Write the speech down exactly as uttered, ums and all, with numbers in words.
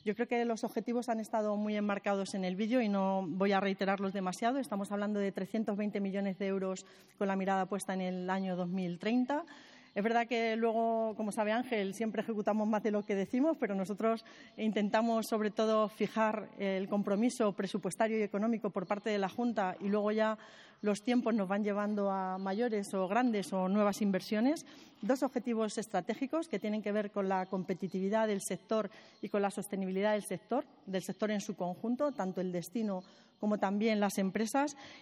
Yo creo que los objetivos han estado muy enmarcados en el vídeo y no voy a reiterarlos demasiado. Estamos hablando de trescientos veinte millones de euros con la mirada puesta en el año dos mil treinta. Es verdad que luego, como sabe Ángel, siempre ejecutamos más de lo que decimos, pero nosotros intentamos sobre todo fijar el compromiso presupuestario y económico por parte de la Junta y luego ya los tiempos nos van llevando a mayores o grandes o nuevas inversiones. Dos objetivos estratégicos que tienen que ver con la competitividad del sector y con la sostenibilidad del sector, del sector en su conjunto, tanto el destino como también las empresas.